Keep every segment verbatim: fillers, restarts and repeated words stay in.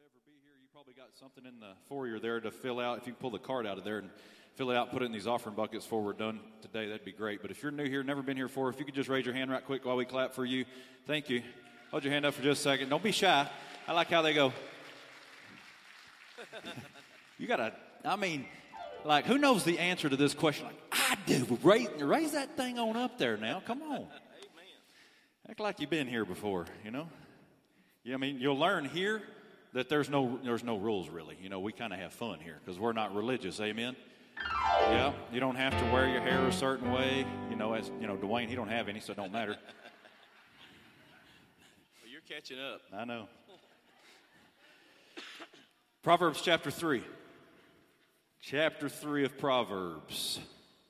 ever be here, you probably got something in the foyer there to fill out. If you can pull the card out of there and fill it out and put it in these offering buckets before we're done today, that'd be great. But if you're new here, never been here before, if you could just raise your hand right quick while we clap for you. Thank you. Hold your hand up for just a second. Don't be shy. I like how they go. You got to, I mean, like, who knows the answer to this question? Like, I do. Raise, raise that thing on up there now. Come on. Amen. Act like you've been here before, you know. Yeah, I mean, you'll learn here that there's no there's no rules, really. You know, we kind of have fun here because we're not religious. Amen? Yeah, you don't have to wear your hair a certain way. You know, as, you know, Dwayne, he don't have any, so it don't matter. Well, you're catching up. I know. Proverbs chapter three. Chapter three of Proverbs.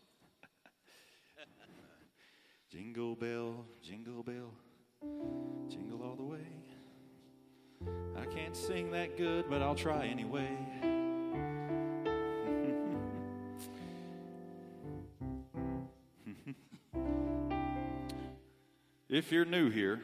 Jingle bell, jingle bell, jingle all the way. I can't sing that good, but I'll try anyway. If you're new here,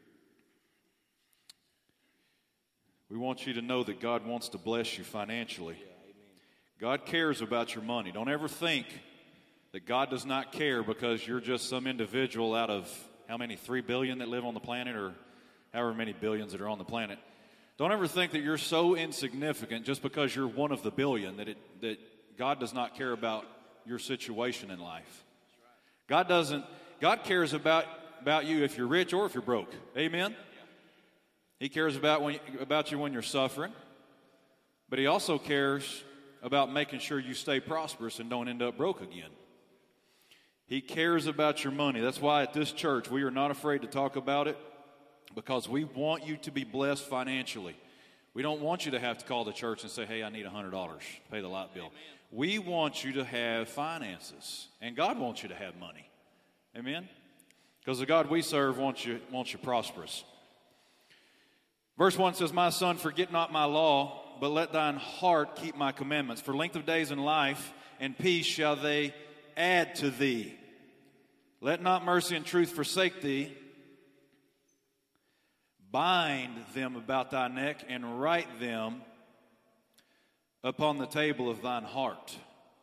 we want you to know that God wants to bless you financially. God cares about your money. Don't ever think that God does not care because you're just some individual out of how many, three billion that live on the planet, or however many billions that are on the planet. Don't ever think that you're so insignificant just because you're one of the billion that it, that God does not care about your situation in life. God doesn't, God cares about, about you if you're rich or if you're broke. Amen? He cares about, when, about you when you're suffering, but he also cares about making sure you stay prosperous and don't end up broke again. He cares about your money. That's why at this church we are not afraid to talk about it, because we want you to be blessed financially. We don't want you to have to call the church and say, hey, I need one hundred dollars to pay the light bill. Amen. We want you to have finances, and God wants you to have money. Amen? Because the God we serve wants you, wants you prosperous. Verse one says, my son, forget not my law, but let thine heart keep my commandments. For length of days in life and peace shall they add to thee. Let not mercy and truth forsake thee. Bind them about thy neck and write them upon the table of thine heart.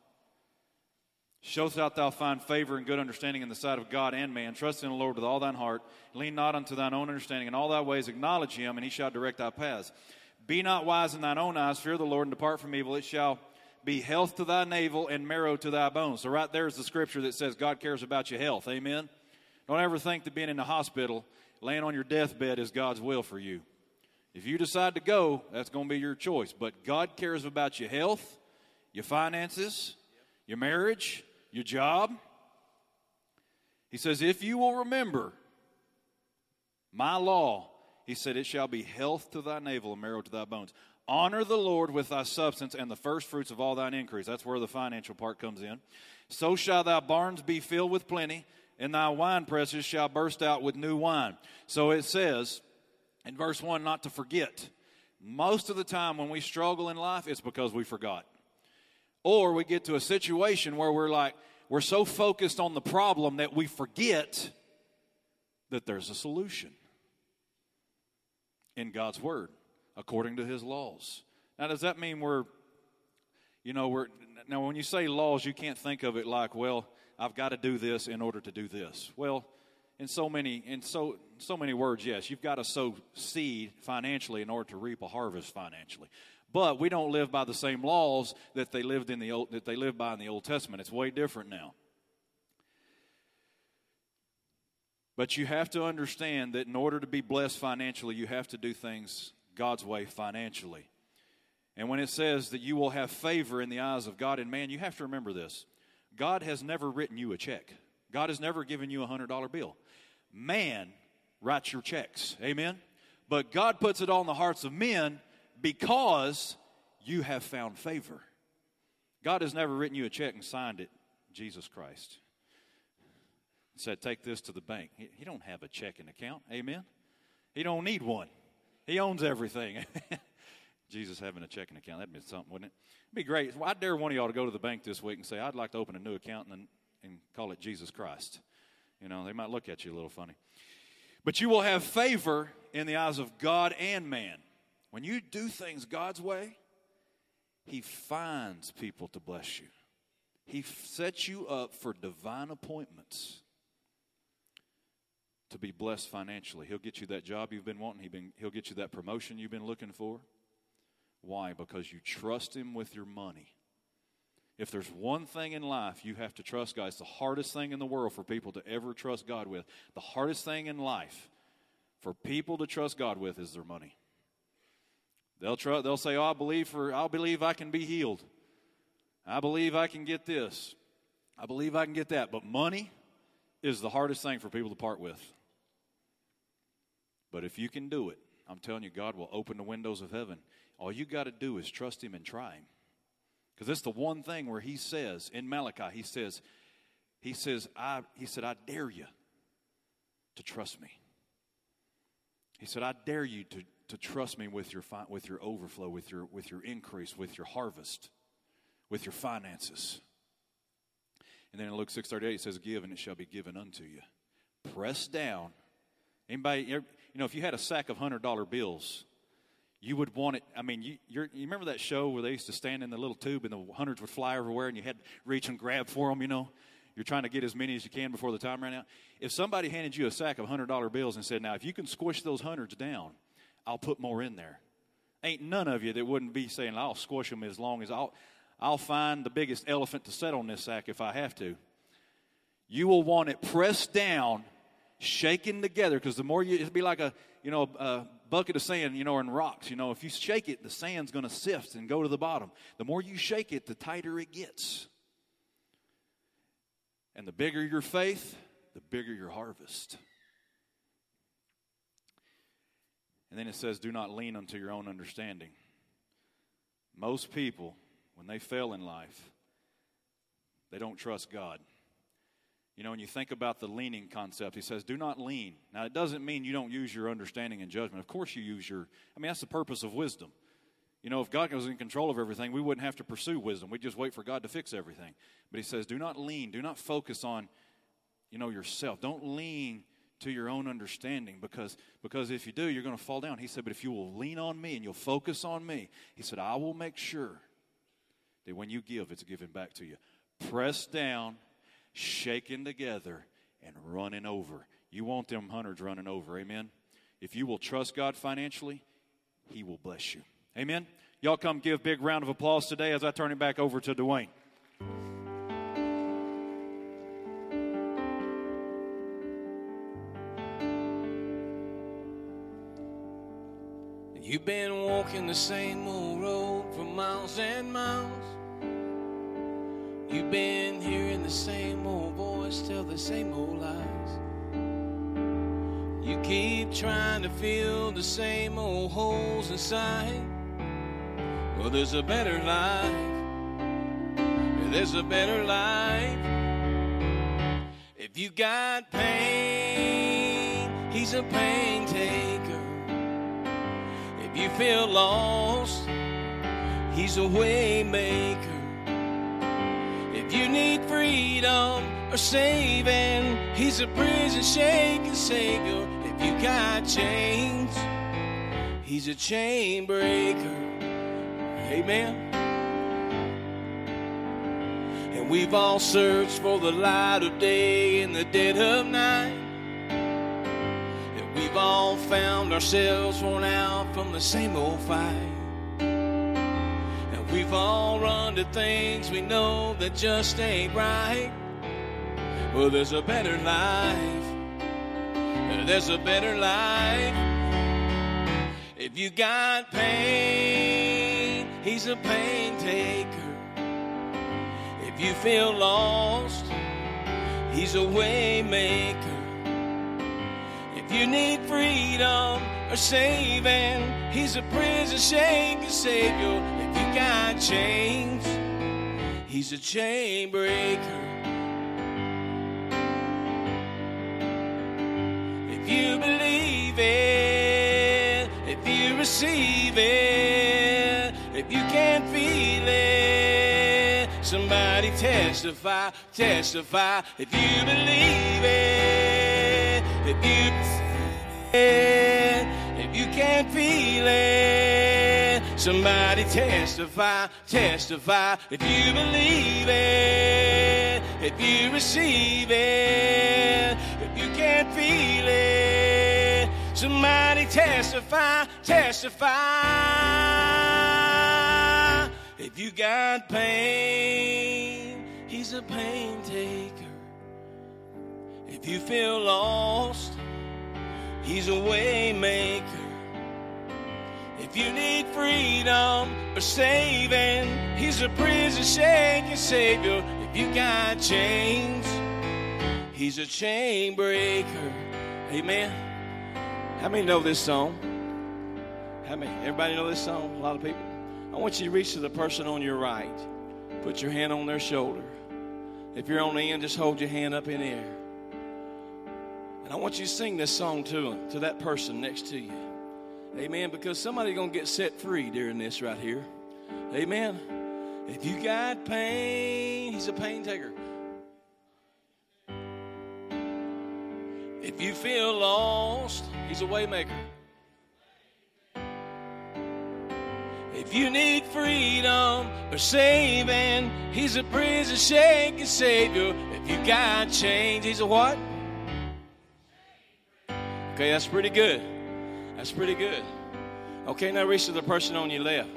So shalt thou find favor and good understanding in the sight of God and man. Trust in the Lord with all thine heart. Lean not unto thine own understanding. In all thy ways acknowledge him, and he shall direct thy paths. Be not wise in thine own eyes. Fear the Lord and depart from evil. It shall be health to thy navel and marrow to thy bones. So right there is the scripture that says God cares about your health. Amen? Don't ever think that being in the hospital, laying on your deathbed, is God's will for you. If you decide to go, that's going to be your choice. But God cares about your health, your finances, your marriage, your job. He says, if you will remember my law, he said, it shall be health to thy navel and marrow to thy bones. Honor the Lord with thy substance and the first fruits of all thine increase. That's where the financial part comes in. So shall thy barns be filled with plenty, and thy wine presses shall burst out with new wine. So it says in verse one, not to forget. Most of the time when we struggle in life, it's because we forgot. Or we get to a situation where we're like, we're so focused on the problem that we forget that there's a solution in God's word, according to his laws. Now, does that mean we're, you know, we're, now when you say laws, you can't think of it like, well, I've got to do this in order to do this. Well, in so many, in so, so many words, yes, you've got to sow seed financially in order to reap a harvest financially. But we don't live by the same laws that they lived in the old, that they lived by in the Old Testament. It's way different now. But you have to understand that in order to be blessed financially, you have to do things God's way financially. And when it says that you will have favor in the eyes of God and man, you have to remember this. God has never written you a check. God has never given you a one hundred dollar bill. Man writes your checks. Amen? But God puts it on the hearts of men because you have found favor. God has never written you a check and signed it, Jesus Christ. Said, take this to the bank. He, he don't have a checking account. Amen? He don't need one. He owns everything. Jesus having a checking account, that'd be something, wouldn't it? It'd be great. Well, I dare one of y'all to go to the bank this week and say, I'd like to open a new account and, and call it Jesus Christ. You know, they might look at you a little funny. But you will have favor in the eyes of God and man. When you do things God's way, He finds people to bless you. He sets you up for divine appointments to be blessed financially. He'll get you that job you've been wanting. He'll, been, he'll get you that promotion you've been looking for. Why? Because you trust Him with your money. If there's one thing in life you have to trust God, it's the hardest thing in the world for people to ever trust God with. The hardest thing in life for people to trust God with is their money. They'll try, they'll say, oh, I believe for I believe I can be healed. I believe I can get this. I believe I can get that. But money is the hardest thing for people to part with. But if you can do it, I'm telling you, God will open the windows of heaven. All you got to do is trust Him and try Him. Because it's the one thing where He says, in Malachi, He says, He says, I, He said, I dare you to trust me. He said, I dare you to, to trust me with your fi- with your overflow, with your with your increase, with your harvest, with your finances. And then in Luke six thirty-eight, it says, give and it shall be given unto you. Pressed down. Anybody, you know, if you had a sack of one hundred dollar bills, you would want it. I mean, you you're, you remember that show where they used to stand in the little tube and the hundreds would fly everywhere and you had to reach and grab for them, you know? You're trying to get as many as you can before the time ran out. If somebody handed you a sack of one hundred dollar bills and said, now, if you can squish those hundreds down, I'll put more in there. Ain't none of you that wouldn't be saying, I'll squish them as long as I'll, I'll find the biggest elephant to set on this sack if I have to. You will want it pressed down, shaken together, because the more you, it'll be like a, you know, a bucket of sand, you know, or in rocks. You know, if you shake it, the sand's going to sift and go to the bottom. The more you shake it, the tighter it gets. And the bigger your faith, the bigger your harvest. And then it says, do not lean unto your own understanding. Most people, when they fail in life, they don't trust God. You know, when you think about the leaning concept, He says, do not lean. Now, it doesn't mean you don't use your understanding and judgment. Of course you use your, I mean, that's the purpose of wisdom. You know, if God was in control of everything, we wouldn't have to pursue wisdom. We'd just wait for God to fix everything. But He says, do not lean. Do not focus on, you know, yourself. Don't lean to your own understanding because, because if you do, you're going to fall down. He said, but if you will lean on me and you'll focus on me, He said, I will make sure that when you give, it's given back to you. Pressed down, shaken together, and running over. You want them hundreds running over, amen? If you will trust God financially, He will bless you. Amen? Y'all come give a big round of applause today as I turn it back over to Dwayne. You've been walking the same old road for miles and miles. You've been hearing the same old voice tell the same old lies. You keep trying to fill the same old holes inside. Well, there's a better life. There's a better life. If you got pain, He's a pain taker. If you feel lost, He's a way maker. If you need freedom or saving, He's a prison shaking Savior. If you got chains, He's a chain breaker. Amen. And we've all searched for the light of day in the dead of night. And we've all found ourselves worn out from the same old fight. And we've all run to things we know that just ain't right. Well, there's a better life. There's a better life. If you got pain, He's a pain taker. If you feel lost, He's a way maker. If you need freedom or saving, He's a prison shaking Savior. If you got chains, He's a chain breaker. If you believe it, if you receive it, if you can't feel it, somebody testify, testify. If you believe it, if you receive it, if you can't feel it, Somebody testify, testify. If you believe it, if you receive it, if you can't feel it, somebody testify, testify. If you got pain, he's a pain taker. If you feel lost, he's a way maker. If you need freedom or saving, he's a prison shaking Savior. If you got chains, he's a chain breaker. Amen. How many know this song? How many? Everybody know this song? A lot of people. I want you to reach to the person on your right. Put your hand on their shoulder. If you're on the end, just hold your hand up in the air. And I want you to sing this song to him, to that person next to you. Amen. Because somebody's going to get set free during this right here. Amen. If you got pain, he's a pain taker. If you feel lost, he's a way maker. If you need freedom or saving, he's a prison shaking Savior. If you got change, he's a what? Okay, that's pretty good. That's pretty good. Okay, now reach to the person on your left.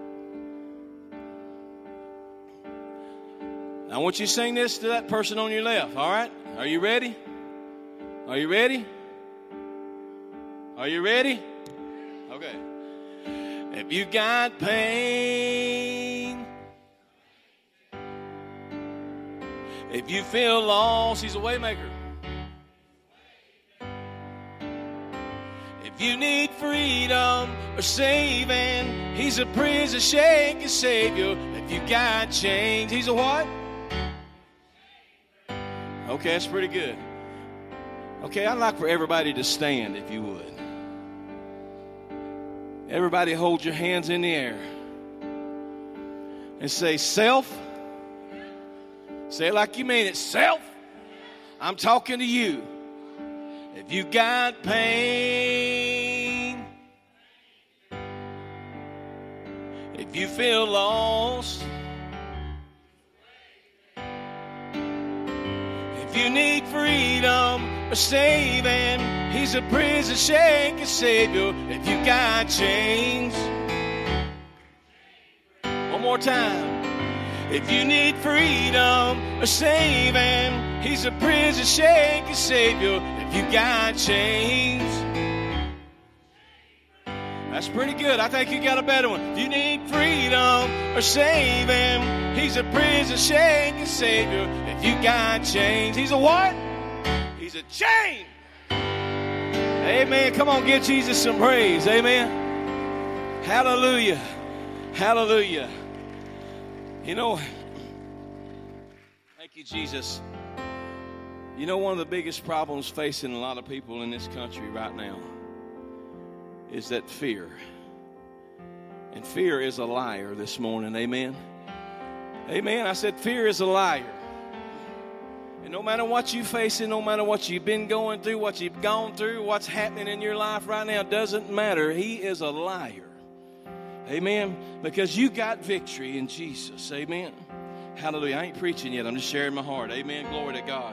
I want you to sing this to that person on your left, all right? Are you ready? Are you ready? Are you ready? Okay. If you got pain, if you feel lost, he's a way maker. If you need freedom or saving, he's a prison shaking Savior. If you got chains, he's a what? Okay, that's pretty good. Okay, I'd like for everybody to stand, if you would. Everybody hold your hands in the air and say, self. Say it like you mean it. Self, I'm talking to you. If you got pain, if you feel lost, if you need freedom or saving, he's a prison shaking Savior. If you got chains, one more time. If you need freedom or saving, he's a prison shaking Savior. If you got chains, that's pretty good. I think you got a better one. If you need freedom or saving, he's a prison shaking Savior. If you got chains, he's a what? He's a chain. Amen. Come on, give Jesus some praise. Amen. Hallelujah. Hallelujah. You know, thank you, Jesus. You know, one of the biggest problems facing a lot of people in this country right now is that fear. And fear is a liar this morning. Amen. Amen. I said fear is a liar. And no matter what you're facing, no matter what you've been going through, what you've gone through, what's happening in your life right now, doesn't matter. He is a liar. Amen. Because you got victory in Jesus. Amen. Hallelujah. I ain't preaching yet. I'm just sharing my heart. Amen. Glory to God.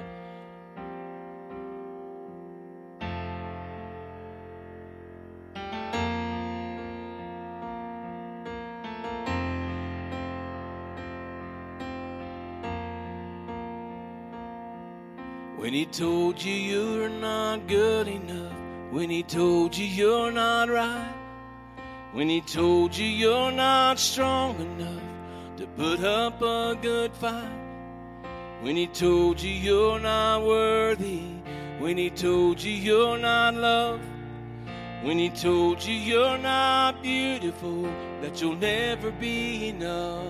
When he told you you're not good enough, when he told you you're not right, when he told you you're not strong enough to put up a good fight, when he told you you're not worthy, when he told you you're not loved, when he told you you're not beautiful, that you'll never be enough.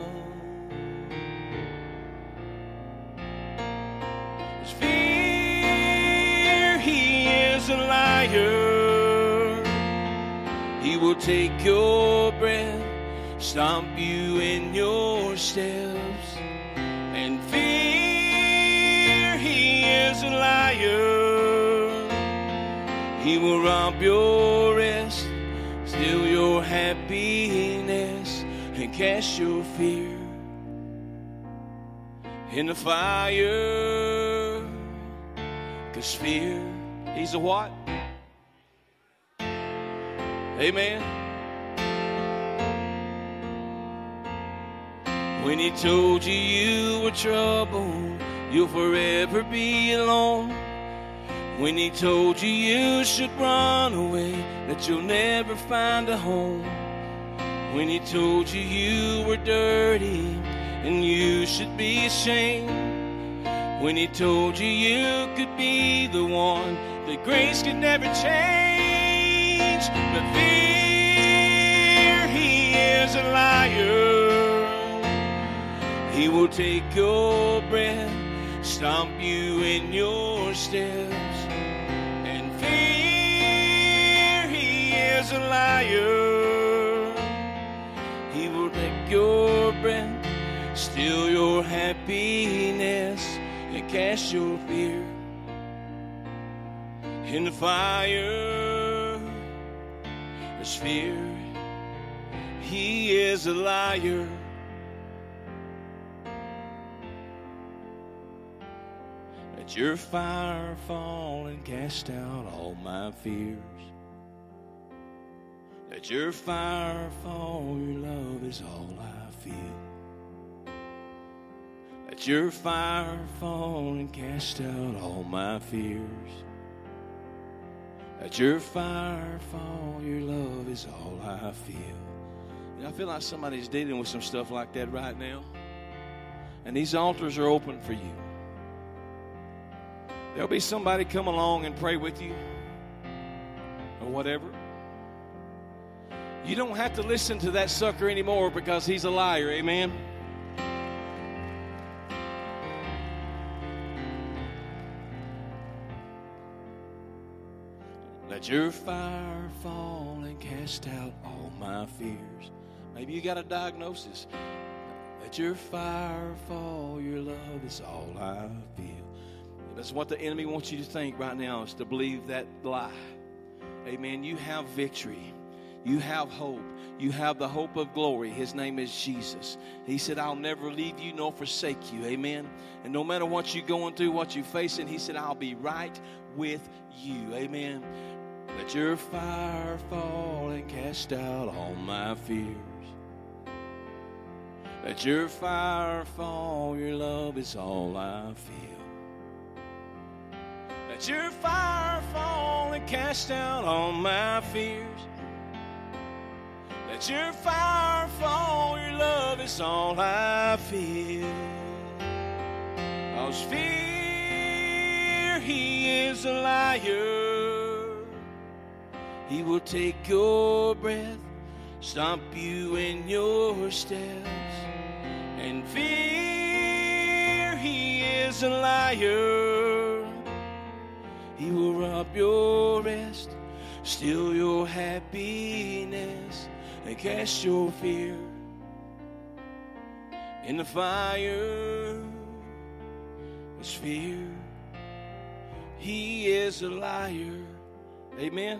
A liar. He will take your breath, stomp you in your steps, and fear. He is a liar. He will rob your rest, steal your happiness. and cast your fear in the fire. 'Cause fear, he's a what? Amen. When he told you you were troubled, you'll forever be alone. When he told you you should run away, that you'll never find a home. When he told you you were dirty and you should be ashamed. When he told you you could be the one that grace could never change. But fear, he is a liar. He will take your breath, stomp you in your steps. And fear, he is a liar. He will take your breath, steal your happiness, and cast your fear in the fire. There's fear, he is a liar. Let your fire fall and cast out all my fears. Let your fire fall, your love is all I feel. Let your fire fall and cast out all my fears. Let your fire fall, your love is all I feel. You know, I feel like somebody's dealing with some stuff like that right now. And these altars are open for you. There'll be somebody come along and pray with you or whatever. You don't have to listen to that sucker anymore because he's a liar. Amen. Let your fire fall and cast out all my fears. Maybe you got a diagnosis. Let your fire fall, your love is all I feel. That's what the enemy wants you to think right now, is to believe that lie. Amen. You have victory. You have hope. You have the hope of glory. His name is Jesus. He said, I'll never leave you nor forsake you. Amen. And no matter what you're going through, what you're facing, he said, I'll be right with you. Amen. Let your fire fall and cast out all my fears. Let your fire fall, your love is all I feel. Let your fire fall and cast out all my fears. Let your fire fall, your love is all I feel. 'Cause fear, he is a liar. He will take your breath, stomp you in your steps. And fear, he is a liar. He will rob your rest, steal your happiness, and cast your fear in the fire. It's fear, he is a liar. Amen.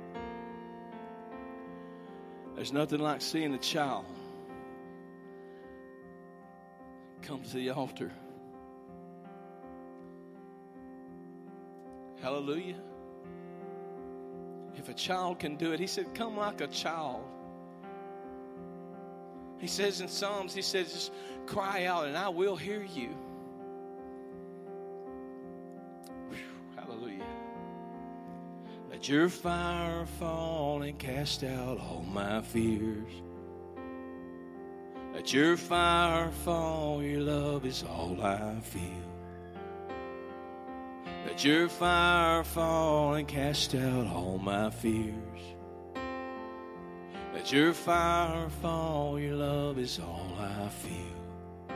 There's nothing like seeing a child come to the altar. Hallelujah. If a child can do it, he said, come like a child. He says in Psalms, he says, just cry out and I will hear you. Whew, hallelujah. Let your fire fall and cast out all my fears. Let your fire fall, your love is all I feel. Let your fire fall and cast out all my fears. Let your fire fall, your love is all I feel.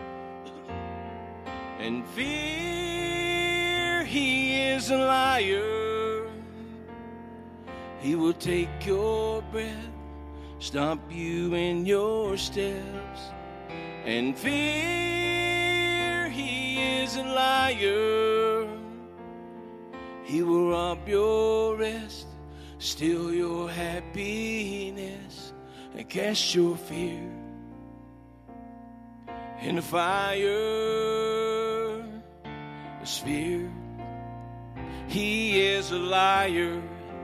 And fear, he is a liar. He will take your breath, stomp you in your steps. And fear, he is a liar. He will rob your rest, steal your happiness, and cast your fear in the fire, the sphere. He is a liar.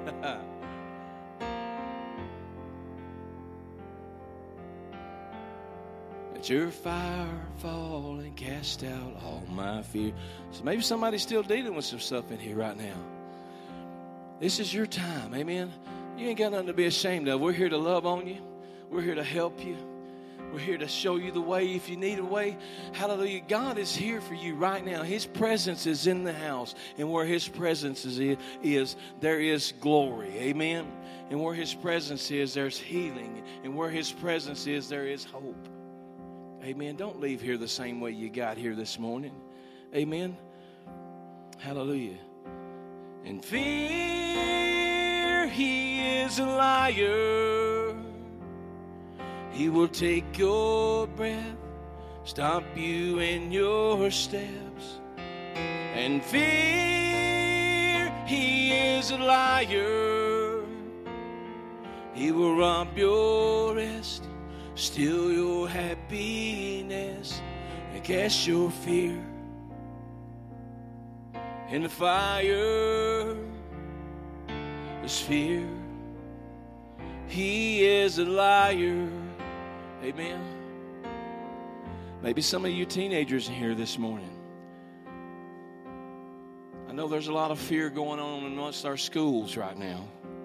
Let your fire fall and cast out all my fear. So maybe somebody's still dealing with some stuff in here right now. This is your time, amen. You ain't got nothing to be ashamed of. We're here to love on you. We're here to help you. We're here to show you the way if you need a way. Hallelujah. God is here for you right now. His presence is in the house. And where His presence is, is there is glory. Amen. And where His presence is, there's healing. And where His presence is, there is hope. Amen. Don't leave here the same way you got here this morning. Amen. Hallelujah. In fear, He is a liar. He will take your breath, stop you in your steps. And fear, He is a liar. He will rob your rest, steal your happiness, and cast your fear in the fire, the sphere. He is a liar. Amen. Maybe some of you teenagers in here this morning. I know there's a lot of fear going on amongst our schools right now.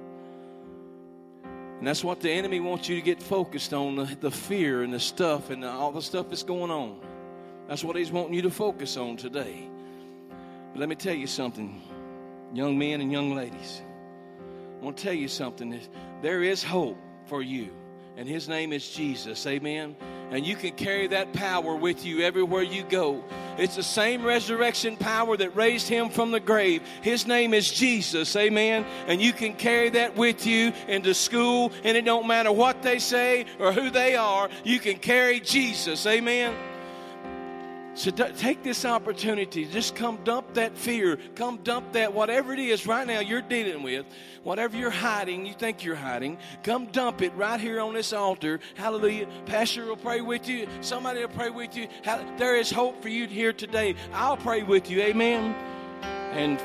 And that's what the enemy wants you to get focused on, the, the fear and the stuff and the, all the stuff that's going on. That's what he's wanting you to focus on today. But let me tell you something, young men and young ladies. I want to tell you something. There is hope for you. And His name is Jesus, amen? And you can carry that power with you everywhere you go. It's the same resurrection power that raised Him from the grave. His name is Jesus, amen? And you can carry that with you into school, and it don't matter what they say or who they are, you can carry Jesus, amen? So d- take this opportunity. Just come dump that fear. Come dump that whatever it is right now you're dealing with. Whatever you're hiding, you think you're hiding. Come dump it right here on this altar. Hallelujah. Pastor will pray with you. Somebody will pray with you. There is hope for you here today. I'll pray with you. Amen. And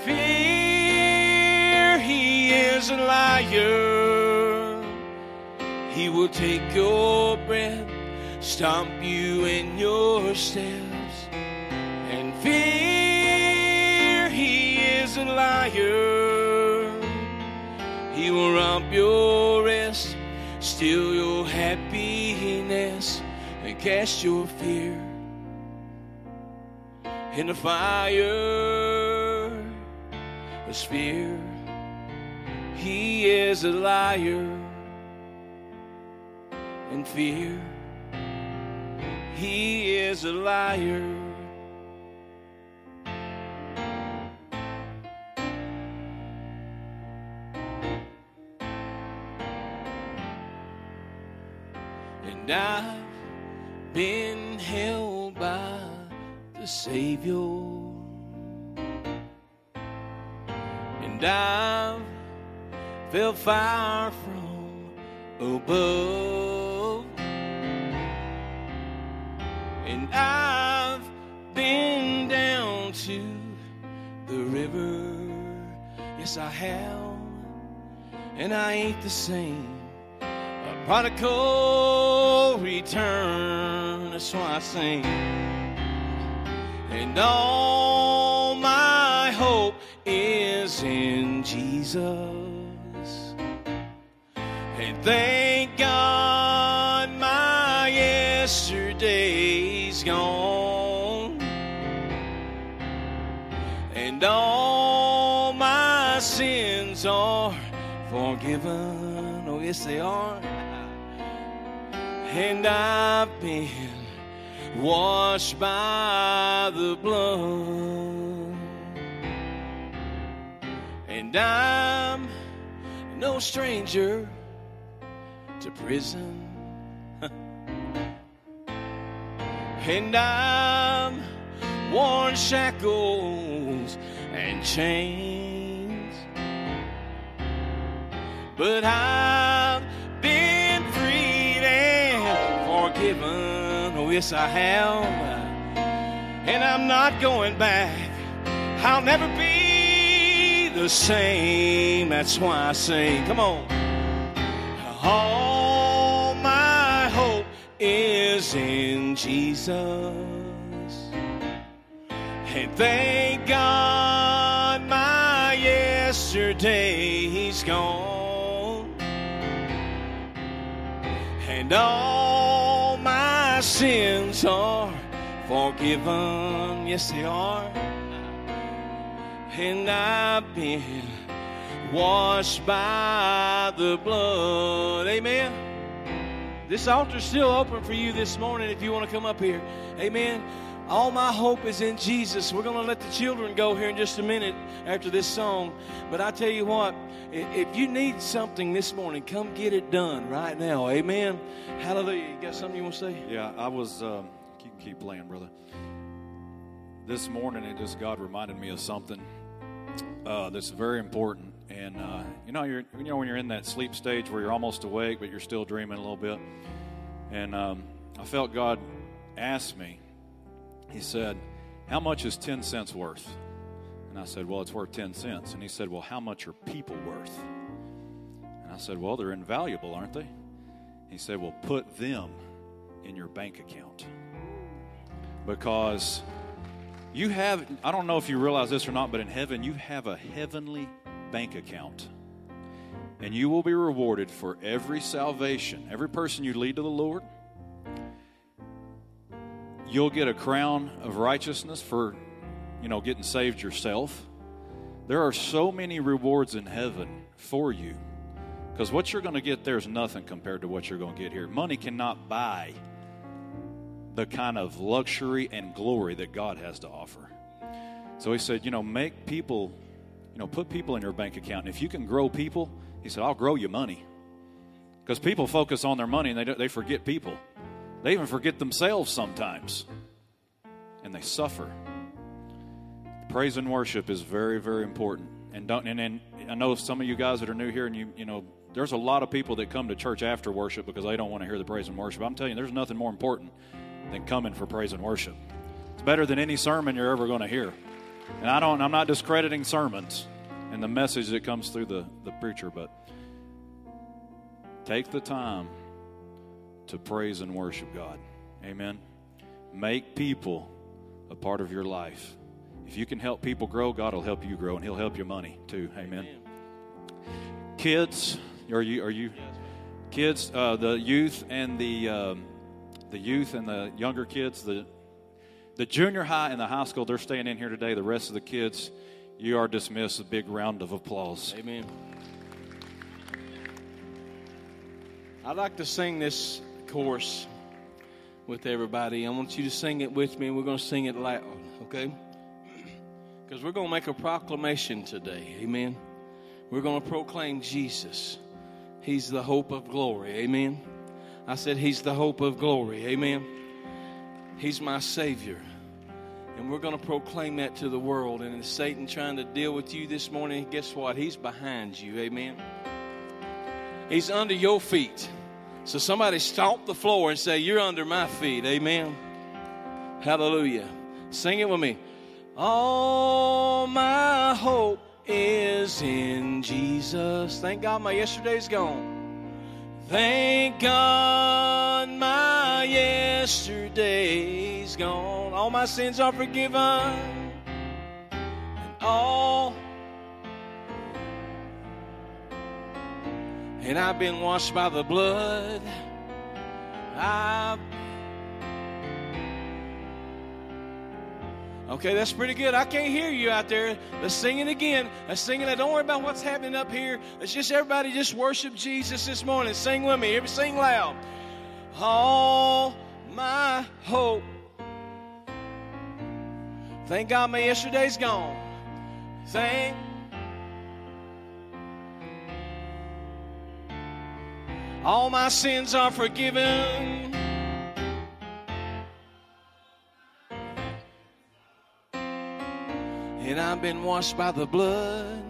fear, He is a liar. He will take your breath, stomp you in your steps. And fear, He is a liar. He will rob your rest, steal your happiness, and cast your fear in the fire, the sphere. He is a liar. And fear, He is a liar. And I've been held by the Savior, and I've felt fire from above, and I've been down to the river. Yes, I have, and I ain't the same. A prodigal return, that's why I sing. And all my hope is in Jesus. And thank God my yesterday's gone. And all my sins are forgiven. Oh, yes, they are. And I've been washed by the blood. And I'm no stranger to prison. And I'm worn shackles and chains, but I've been freed and forgiven. Oh, Yes, I have. And I'm not going back. I'll never be the same. That's why I sing. Come on. All my hope is in Jesus. And thank God my yesterday's gone. And all my sins are forgiven. Yes, they are. And I've been washed by the blood. Amen. This altar's still open for you this morning if you want to come up here. Amen. All my hope is in Jesus. We're going to let the children go here in just a minute after this song. But I tell you what, if you need something this morning, come get it done right now. Amen. Hallelujah. You got something you want to say? Yeah, I was, um, you can keep playing, brother. This morning, it just, God reminded me of something uh, that's very important. And, uh, you know, you're, you know, when you're in that sleep stage where you're almost awake, but you're still dreaming a little bit. And um, I felt God ask me, He said, how much is ten cents worth? And I said, well, it's worth ten cents. And he said, well, how much are people worth? And I said, well, they're invaluable, aren't they? He said, well, put them in your bank account. Because you have, I don't know if you realize this or not, but in heaven, you have a heavenly bank account. And you will be rewarded for every salvation, every person you lead to the Lord. You'll get a crown of righteousness for, you know, getting saved yourself. There are so many rewards in heaven for you. Because what you're going to get there is nothing compared to what you're going to get here. Money cannot buy the kind of luxury and glory that God has to offer. So he said, you know, make people, you know, put people in your bank account. And if you can grow people, he said, I'll grow you money. Because people focus on their money and they don't, they forget people. They even forget themselves sometimes. And they suffer. Praise and worship is very, very important. And don't and, and I know some of you guys that are new here, and you you know, there's a lot of people that come to church after worship because they don't want to hear the praise and worship. I'm telling you, there's nothing more important than coming for praise and worship. It's better than any sermon you're ever going to hear. And I don't I'm not discrediting sermons and the message that comes through the, the preacher, but take the time to praise and worship God. Amen. Make people a part of your life. If you can help people grow, God will help you grow, and He'll help your money too. Amen. Amen. Kids, are you? Are you? Kids, uh, the youth and the um, the youth and the younger kids, the the junior high and the high school, they're staying in here today. The rest of the kids, you are dismissed. A big round of applause. Amen. I'd like to sing this chorus with everybody. I want you to sing it with me, and we're going to sing it loud, okay? Because we're going to make a proclamation today, amen? We're going to proclaim Jesus. He's the hope of glory, amen? I said He's the hope of glory, amen? He's my Savior. And we're going to proclaim that to the world. And if Satan trying to deal with you this morning, guess what? He's behind you, amen? He's under your feet. So somebody stomp the floor and say, you're under my feet, amen? Hallelujah. Sing it with me. All my hope is in Jesus. Thank God my yesterday's gone. Thank God my yesterday's gone. All my sins are forgiven. And all And I've been washed by the blood. I've Okay, that's pretty good. I can't hear you out there. Let's sing it again. Let's sing it. Don't worry about what's happening up here. Let's just everybody just worship Jesus this morning. Sing with me. Everybody sing loud. All my hope. Thank God my yesterday's gone. Thank all my sins are forgiven. And I've been washed by the blood.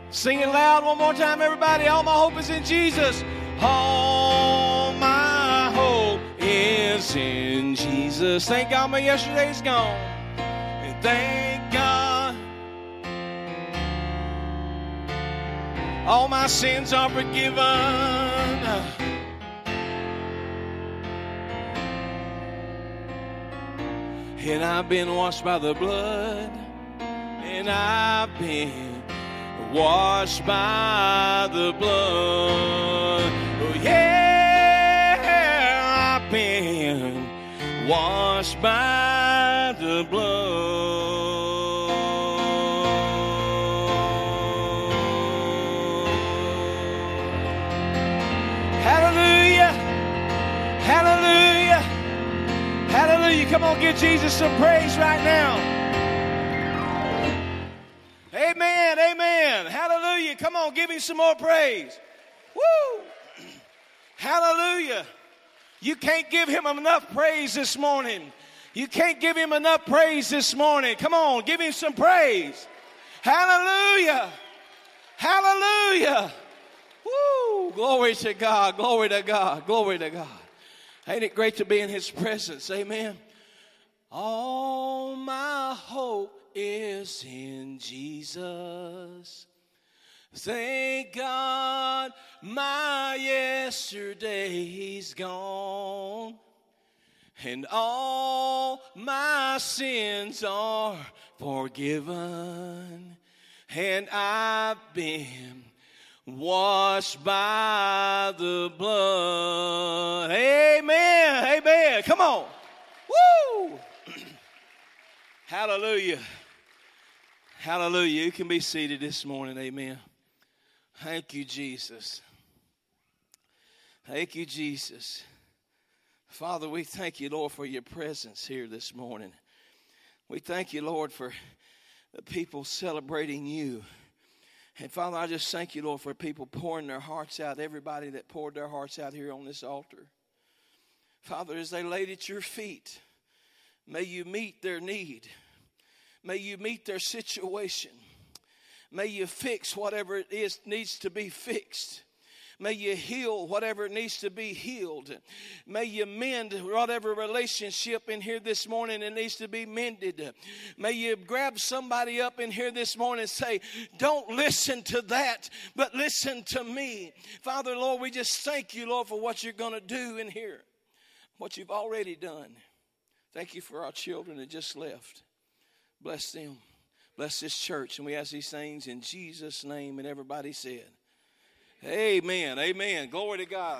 Sing it loud one more time, everybody. All my hope is in Jesus. All my hope is in Jesus. Thank God my yesterday's gone. And thank God all my sins are forgiven. And I've been washed by the blood. And I've been washed by the blood. Oh yeah, I've been washed by the blood. Hallelujah, hallelujah, hallelujah. Come on, give Jesus some praise right now. Amen, amen. Hallelujah. Come on, give him some more praise. Woo! Hallelujah. You can't give him enough praise this morning. You can't give him enough praise this morning. Come on, give him some praise. Hallelujah. Hallelujah. Woo! Glory to God, glory to God, glory to God. Ain't it great to be in his presence? Amen. All my hope is in Jesus. Thank God my yesterday's gone, and all my sins are forgiven, and I've been washed by the blood. Amen, amen. Come on. Woo! Hallelujah. Hallelujah. You can be seated this morning. Amen. Thank you, Jesus. Thank you, Jesus. Father, we thank you, Lord, for your presence here this morning. We thank you, Lord, for the people celebrating you. And Father, I just thank you, Lord, for people pouring their hearts out, everybody that poured their hearts out here on this altar. Father, as they laid at your feet, may you meet their need. May you meet their situation. May you fix whatever it is needs to be fixed. May you heal whatever needs to be healed. May you mend whatever relationship in here this morning that needs to be mended. May you grab somebody up in here this morning and say, don't listen to that, but listen to me. Father, Lord, we just thank you, Lord, for what you're going to do in here, what you've already done. Thank you for our children that just left. Bless them. Bless this church. And we ask these things in Jesus' name. And everybody said, amen. Amen. Glory to God.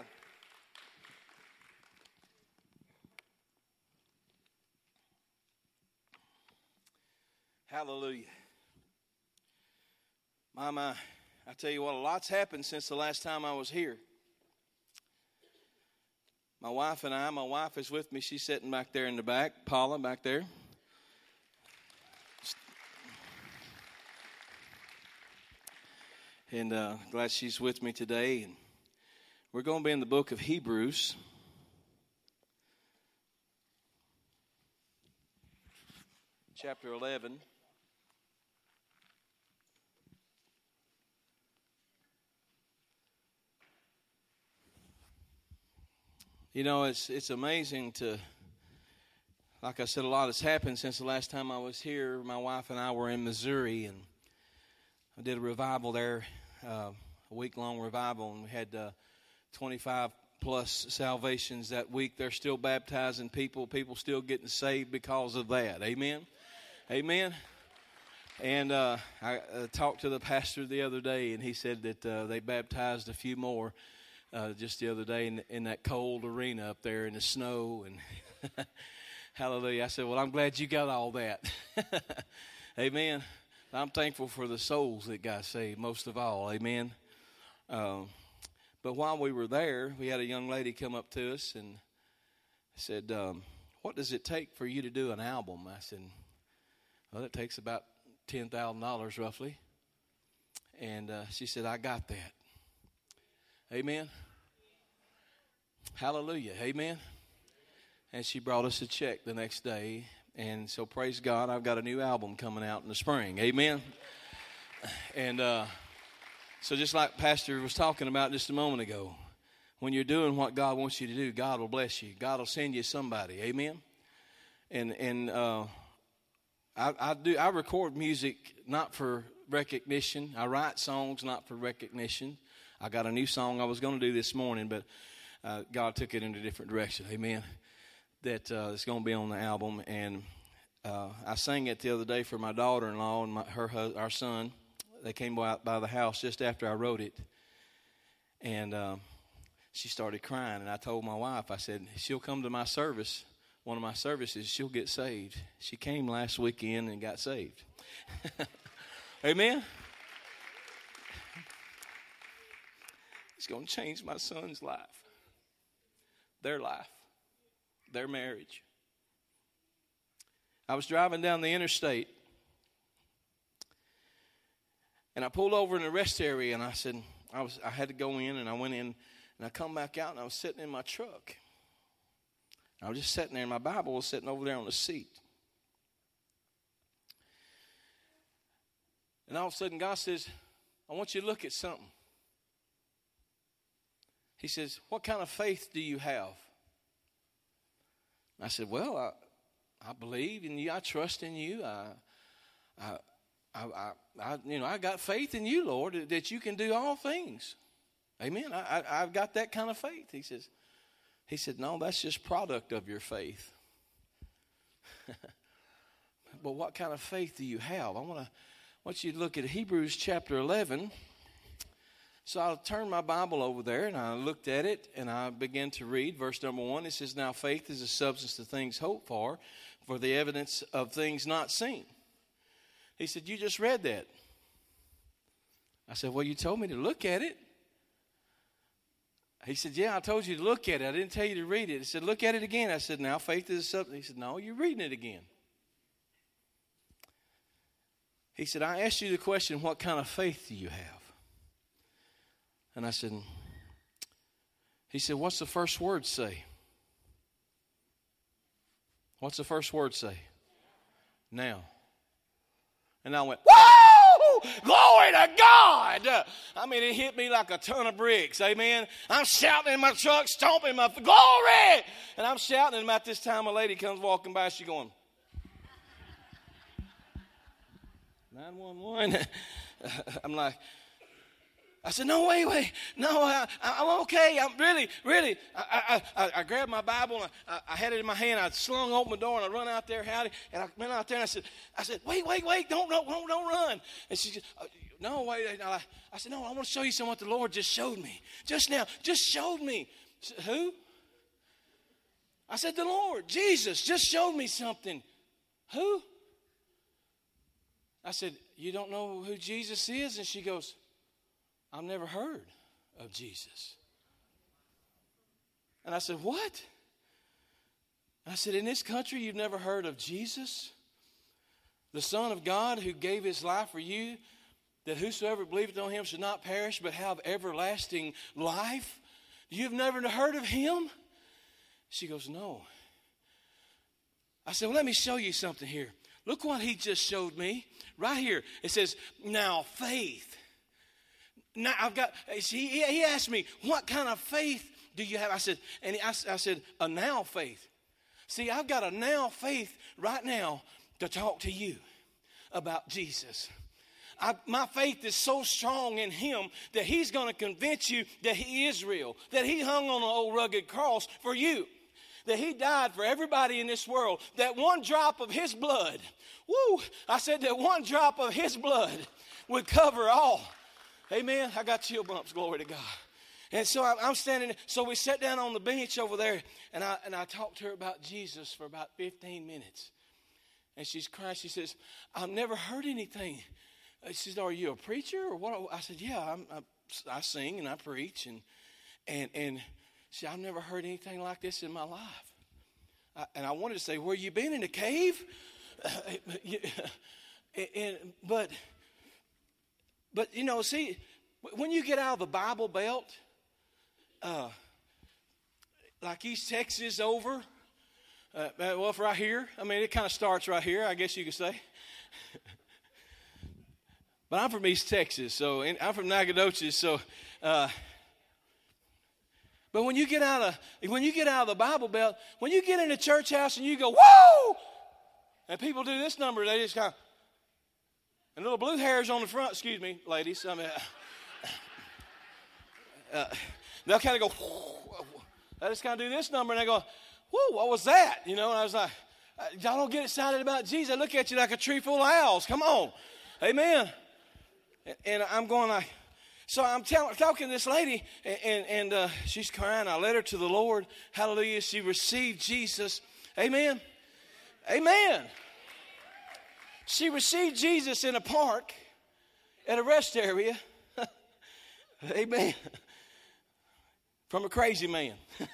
Hallelujah. My, my, I tell you what, a lot's happened since the last time I was here. My wife and I, my wife is with me. She's sitting back there in the back. Paula back there. And uh, glad she's with me today. And we're going to be in the book of Hebrews. Chapter eleven. You know, it's it's amazing to, like I said, a lot has happened since the last time I was here. My wife and I were in Missouri, and I did a revival there, uh, a week-long revival, and we had uh, twenty-five plus salvations that week. They're still baptizing people. People still getting saved because of that. Amen? Amen? And uh, I uh, talked to the pastor the other day, and he said that uh, they baptized a few more uh, just the other day in, in that cold arena up there in the snow. And hallelujah. I said, well, I'm glad you got all that. Amen. I'm thankful for the souls that got saved, most of all. Amen. Um, but while we were there, we had a young lady come up to us and said, um, what does it take for you to do an album? I said, well, it takes about ten thousand dollars roughly. And uh, she said, I got that. Amen. Hallelujah. Amen. And she brought us a check the next day. And so praise God, I've got a new album coming out in the spring. Amen. And uh, So just like Pastor was talking about just a moment ago, when you're doing what God wants you to do, God will bless you. God will send you somebody. Amen. And and uh, I, I do. I record music not for recognition. I write songs not for recognition. I got a new song I was going to do this morning, but uh, God took it in a different direction. Amen. That uh, it's going to be on the album, and uh, I sang it the other day for my daughter-in-law and my, her our son. They came by, by the house just after I wrote it, and uh, she started crying. And I told my wife, I said, she'll come to my service. One of my services, she'll get saved. She came last weekend and got saved. Amen. It's going to change my son's life, their life, their marriage. I was driving down the interstate, and I pulled over in the rest area, and I said, I was I had to go in, and I went in, and I come back out, and I was sitting in my truck. I was just sitting there, and my Bible was sitting over there on the seat. And all of a sudden, God says, I want you to look at something. He says, what kind of faith do you have? I said, well, I, I believe in you. I trust in you. I, I, I, I, I, you know, I got faith in you, Lord, that you can do all things. Amen. I, I, I've got that kind of faith. He says, he said, no, that's just product of your faith. But what kind of faith do you have? I want to want you to look at Hebrews chapter eleven. So I turned my Bible over there, and I looked at it, and I began to read. Verse number one, it says, now faith is the substance of things hoped for, for the evidence of things not seen. He said, you just read that. I said, well, you told me to look at it. He said, yeah, I told you to look at it. I didn't tell you to read it. He said, look at it again. I said, now faith is a substance. He said, no, you're reading it again. He said, I asked you the question, what kind of faith do you have? And I said, he said, what's the first word say? What's the first word say? Now. And I went, whoa! Glory to God! I mean, it hit me like a ton of bricks. Amen. I'm shouting in my truck, stomping my glory! And I'm shouting, and about this time a lady comes walking by, she going, nine one one. I'm like, I said, no, wait, wait. No, I, I'm okay. I'm really, really. I, I, I, I grabbed my Bible, and I, I had it in my hand. I slung open my door, and I run out there, howdy. And I went out there, and I said, I said, wait, wait, wait. Don't, don't, don't, don't run. And she said, no, wait. I, I said, no, I want to show you something what the Lord just showed me. Just now, just showed me. She said, who? I said, the Lord, Jesus, just showed me something. Who? I said, you don't know who Jesus is? And she goes, I've never heard of Jesus. And I said, what? And I said, in this country, you've never heard of Jesus? The Son of God who gave his life for you, that whosoever believeth on him should not perish, but have everlasting life? You've never heard of him? She goes, no. I said, well, let me show you something here. Look what he just showed me. Right here. It says, now faith. Now I've got, he, he asked me, what kind of faith do you have? I said, and I, I said, a now faith. See, I've got a now faith right now to talk to you about Jesus. I, my faith is so strong in him that he's going to convince you that he is real, that he hung on an old rugged cross for you, that he died for everybody in this world, that one drop of his blood, woo, I said that one drop of his blood would cover all. Amen. I got chill bumps. Glory to God. And so I'm standing. So we sat down on the bench over there, and I and I talked to her about Jesus for about fifteen minutes. And she's crying. She says, "I've never heard anything." She said, "Are you a preacher or what?" I said, "Yeah, I'm, I, I sing and I preach." And and and she said, "I've never heard anything like this in my life." I, and I wanted to say, "Where you been, in the cave?" and, but. But, you know, see, when you get out of the Bible Belt, uh, like East Texas over, uh, well, right here, I mean, it kind of starts right here, I guess you could say. But I'm from East Texas, so and I'm from Nacogdoches, so. Uh, but when you get out of when you get out of the Bible Belt, when you get in a church house and you go, whoa, and people do this number, they just kind of, and little blue hairs on the front. Excuse me, ladies. I mean, uh, they'll kind of go. Whoa. They just kind of do this number, and they go, whoa, what was that? You know, and I was like, y'all don't get excited about Jesus. I look at you like a tree full of owls. Come on, amen. And I'm going like, so I'm tell, talking to this lady, and, and, and uh, she's crying. I led her to the Lord. Hallelujah. She received Jesus. Amen. Amen. She received Jesus in a park at a rest area. Amen. From a crazy man.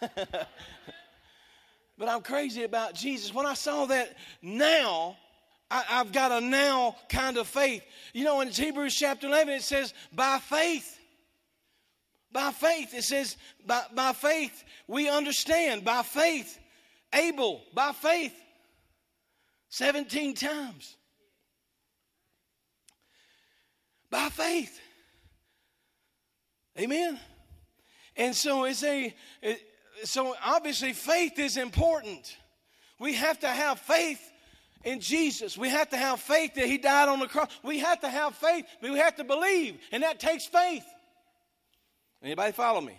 But I'm crazy about Jesus. When I saw that now, I, I've got a now kind of faith. You know, in Hebrews chapter eleven, it says, by faith. By faith. It says, by, by faith, we understand. By faith. Abel, by faith. seventeen times. By faith. Amen. And so it's a, it, so obviously faith is important. We have to have faith in Jesus. We have to have faith that He died on the cross. We have to have faith, but we have to believe, and that takes faith. Anybody follow me?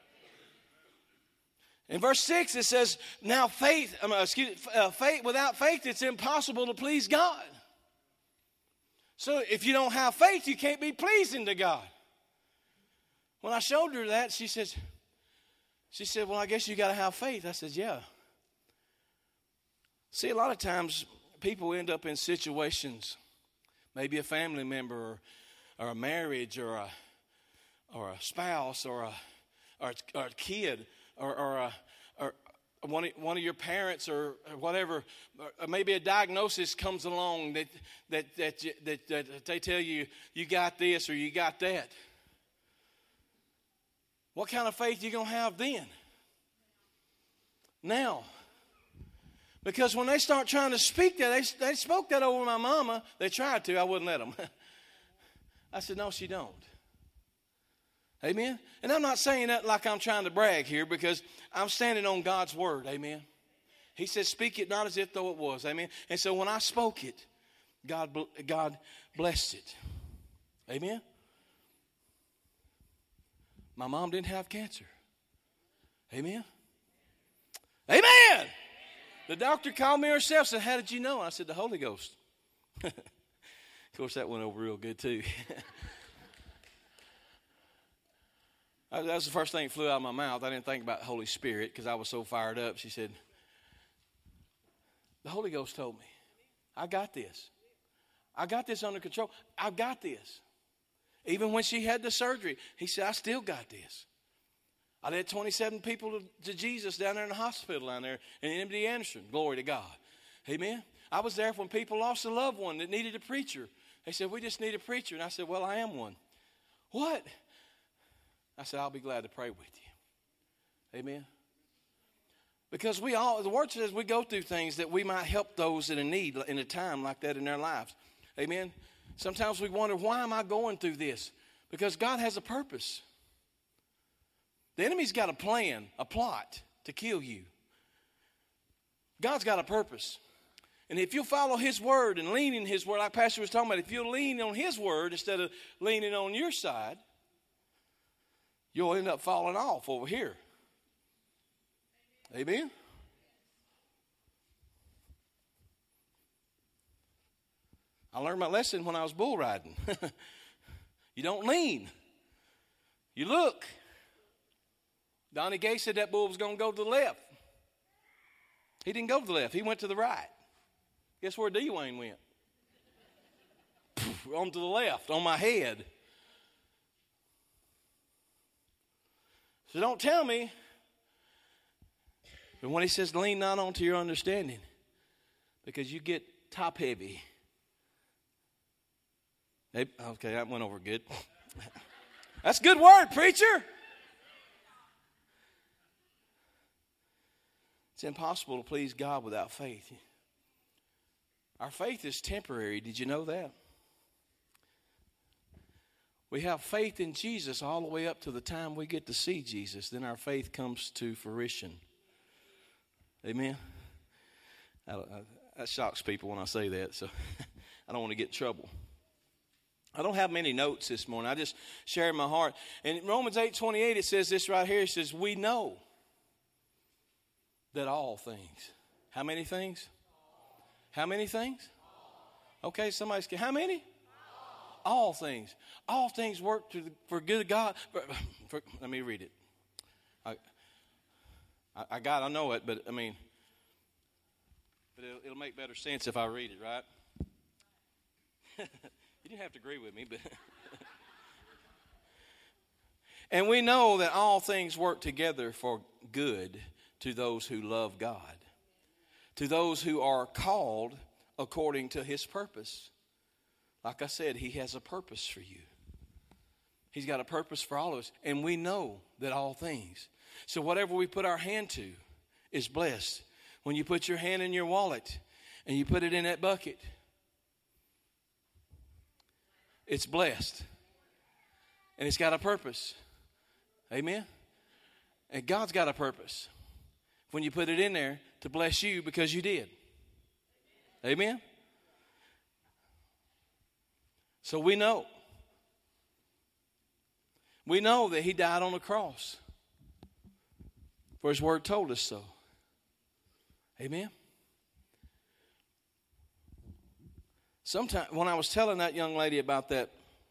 In verse six it says, now faith, um, excuse uh, faith, without faith it's impossible to please God. So if you don't have faith, you can't be pleasing to God. When I showed her that, she says, she said, well, I guess you got to have faith. I said, yeah. See, a lot of times people end up in situations, maybe a family member or, or a marriage or a, or a spouse or a, or a, or a kid or, or, a, or one, of, one of your parents or, or whatever, or maybe a diagnosis comes along that, that, that, that, that they tell you, you got this or you got that. What kind of faith are you going to have then? Now. Because when they start trying to speak that, they, they spoke that over my mama. They tried to. I wouldn't let them. I said, no, she don't. Amen? And I'm not saying that like I'm trying to brag here because I'm standing on God's word. Amen? He said, speak it not as if though it was. Amen? And so when I spoke it, God, God blessed it. Amen? My mom didn't have cancer. Amen? Amen! The doctor called me herself and said, how did you know? I said, the Holy Ghost. Of course, that went over real good, too. That was the first thing that flew out of my mouth. I didn't think about the Holy Spirit because I was so fired up. She said, the Holy Ghost told me, I got this. I got this under control. I got this. Even when she had the surgery, he said, I still got this. I led twenty-seven people to, to Jesus down there in the hospital down there in M D Anderson. Glory to God. Amen. I was there when people lost a loved one that needed a preacher. They said, we just need a preacher. And I said, well, I am one. What? I said, I'll be glad to pray with you. Amen. Because we all, the word says we go through things that we might help those in a need in a time like that in their lives. Amen. Sometimes we wonder, why am I going through this? Because God has a purpose. The enemy's got a plan, a plot to kill you. God's got a purpose. And if you'll follow His word and lean in His word, like Pastor was talking about, if you'll lean on His word instead of leaning on your side, you'll end up falling off over here. Amen? I learned my lesson when I was bull riding. You don't lean. You look. Donnie Gay said that bull was going to go to the left. He didn't go to the left. He went to the right. Guess where D. Wayne went? On to the left, on my head. So don't tell me. But when he says lean not onto your understanding, because you get top heavy. Okay, that went over good. That's a good word, preacher. It's impossible to please God without faith. Our faith is temporary. Did you know that? we have faith in Jesus all the way up to the time we get to see Jesus. Then our faith comes to fruition. Amen? I, I, that shocks people when I say that, so I don't want to get in trouble. I don't have many notes this morning. I just share my heart. And in Romans eight twenty-eight, it says this right here. It says, we know that all things. How many things? How many things? Okay, somebody's, how many? All things. All things work to the, for good of God. For, for, let me read it. I, I, I got, I know it, but I mean, but it'll, it'll make better sense if I read it, right? You didn't have to agree with me, but. And we know that all things work together for good to those who love God, to those who are called according to his purpose. Like I said, he has a purpose for you. He's got a purpose for all of us. And we know that all things. So whatever we put our hand to is blessed. When you put your hand in your wallet and you put it in that bucket, it's blessed. And it's got a purpose. Amen? And God's got a purpose when you put it in there to bless you because you did. Amen? So we know. We know that he died on the cross. For his word told us so. Amen? Sometimes when I was telling that young lady about that,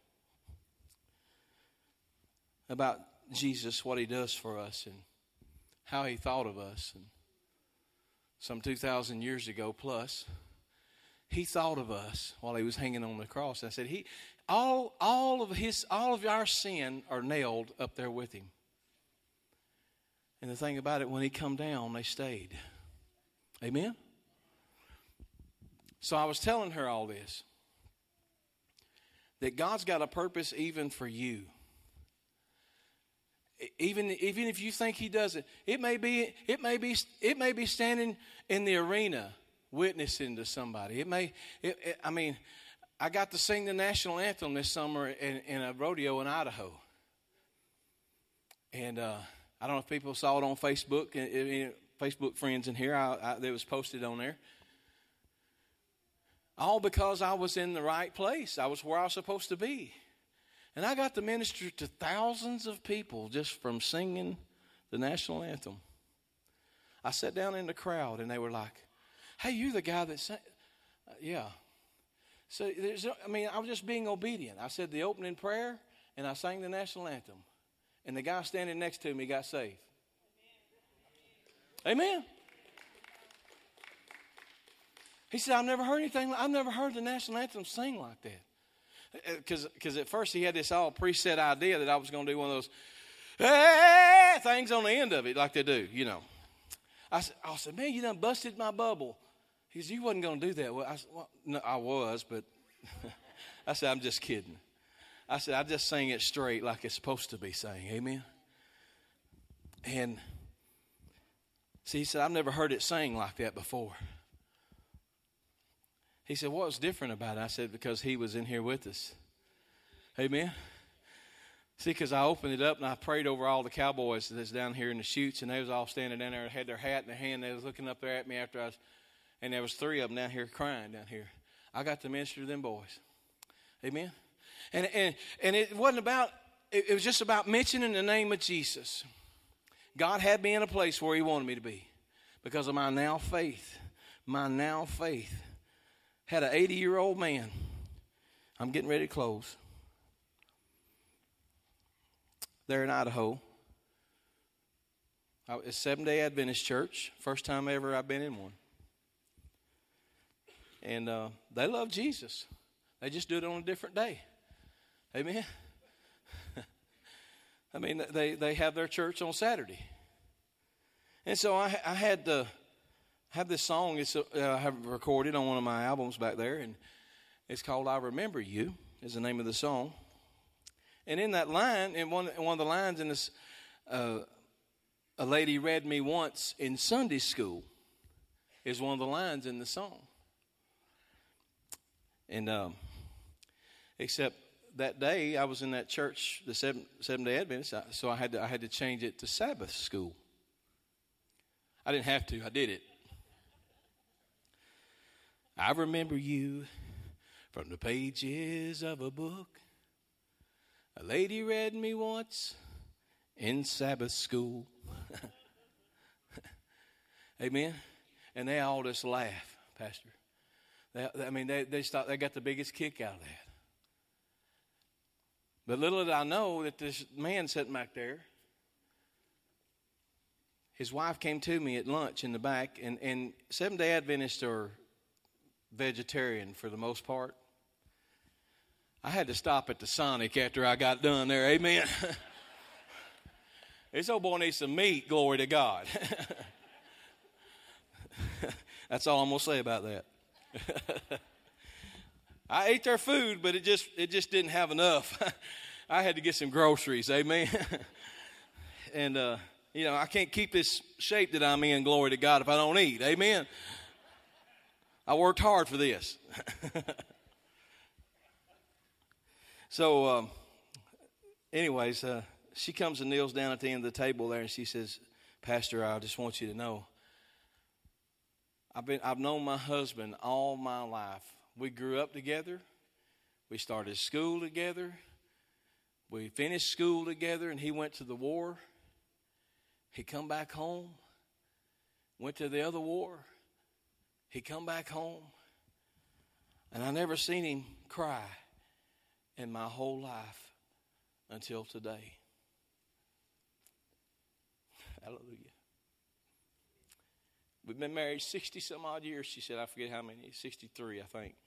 about Jesus, what he does for us and how he thought of us, and some two thousand years ago plus, he thought of us while he was hanging on the cross. I said, he, all, all of his, all of our sin are nailed up there with him. And the thing about it, when he come down, they stayed. Amen? So I was telling her all this, that God's got a purpose even for you. Even, even if you think he doesn't, it may be, it may be, it may be standing in the arena witnessing to somebody. It may, it, it, I mean, I got to sing the national anthem this summer in, in a rodeo in Idaho. And uh, I don't know if people saw it on Facebook. It, it, Facebook friends in here, I, I, it was posted on there. All because I was in the right place. I was where I was supposed to be. And I got to minister to thousands of people just from singing the national anthem. I sat down in the crowd and they were like, hey, you're the guy that sang. Uh, yeah. So, there's, I mean, I was just being obedient. I said the opening prayer and I sang the national anthem. And the guy standing next to me got saved. Amen. Amen. He said, I've never heard anything. I've never heard the national anthem sing like that. Because because at first he had this all preset idea that I was going to do one of those hey, things on the end of it like they do, you know. I said, I said, man, you done busted my bubble. He said, you wasn't going to do that. Well, I said, well, no, I was, but I said, I'm just kidding. I said, I just sing it straight like it's supposed to be sang. Amen. And see, he said, I've never heard it sang like that before. He said, what was different about it? I said, because he was in here with us. Amen. See, because I opened it up and I prayed over all the cowboys that's down here in the chutes, and they was all standing down there, had their hat in their hand. They was looking up there at me after I was, and there was three of them down here crying down here. I got to minister to them boys. Amen. And and and it wasn't about, it, it was just about mentioning the name of Jesus. God had me in a place where he wanted me to be because of my now faith. My now faith. Had an eighty-year-old man. I'm getting ready to close. There in Idaho. It's Seventh-day Adventist Church. First time ever I've been in one. And uh, they love Jesus. They just do it on a different day. Amen. I mean, they, they have their church on Saturday. And so I, I had to have this song. It's a, uh, I have recorded on one of my albums back there. And it's called I Remember You is the name of the song. And in that line, in one, one of the lines in this, uh, a lady read me once in Sunday school is one of the lines in the song. And um, except that day, I was in that church, the seven, Seventh-day Adventist, so I had to, I had to change it to Sabbath school. I didn't have to. I did it. I remember you from the pages of a book. A lady read me once in Sabbath school. Amen. And they all just laugh, Pastor. They, I mean, they they start, they got the biggest kick out of that. But little did I know that this man sitting back there, his wife came to me at lunch in the back, and, and Seventh-day Adventists are vegetarian for the most part. I had to stop at the Sonic after I got done there, amen. This old boy needs some meat, glory to God. That's all I'm going to say about that. I ate their food, but it just it just didn't have enough. I had to get some groceries, amen. And, uh, you know, I can't keep this shape that I'm in, glory to God, if I don't eat, amen. I worked hard for this. So, um, anyways, uh, she comes and kneels down at the end of the table there, and she says, Pastor, I just want you to know, I've been I've known my husband all my life. We grew up together. We started school together. We finished school together, and he went to the war. He come back home, went to the other war. He come back home, and I never seen him cry in my whole life until today. Hallelujah. We've been married sixty some odd years, she said. I forget how many, sixty-three, I think.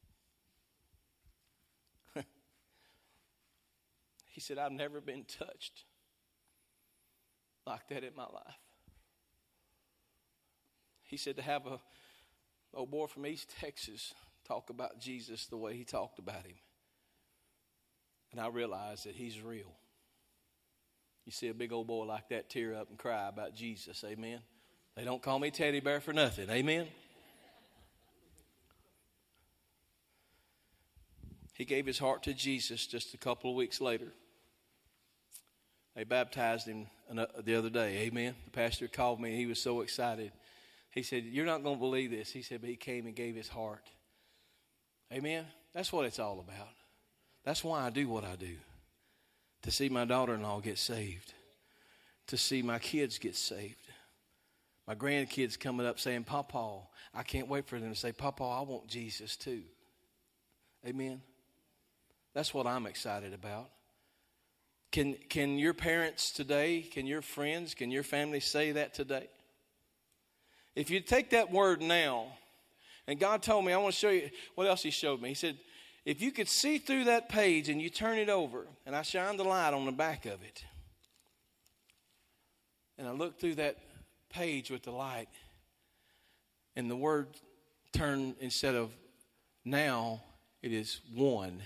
He said, I've never been touched like that in my life. He said to have a old boy from East Texas talk about Jesus the way he talked about him. And I realized that he's real. You see a big old boy like that tear up and cry about Jesus, amen. They don't call me teddy bear for nothing, amen. He gave his heart to Jesus just a couple of weeks later. They baptized him the other day, amen. The pastor called me, he was so excited. He said, you're not going to believe this. He said, but he came and gave his heart. Amen. That's what it's all about. That's why I do what I do. To see my daughter-in-law get saved. To see my kids get saved. My grandkids coming up saying, Papa, I can't wait for them to say, Papa, I want Jesus too. Amen. That's what I'm excited about. Can, can your parents today, can your friends, can your family say that today? If you take that word now, and God told me, I want to show you what else he showed me. He said, if you could see through that page and you turn it over, and I shine the light on the back of it, and I look through that page with the light, and the word turned, instead of now, it is one.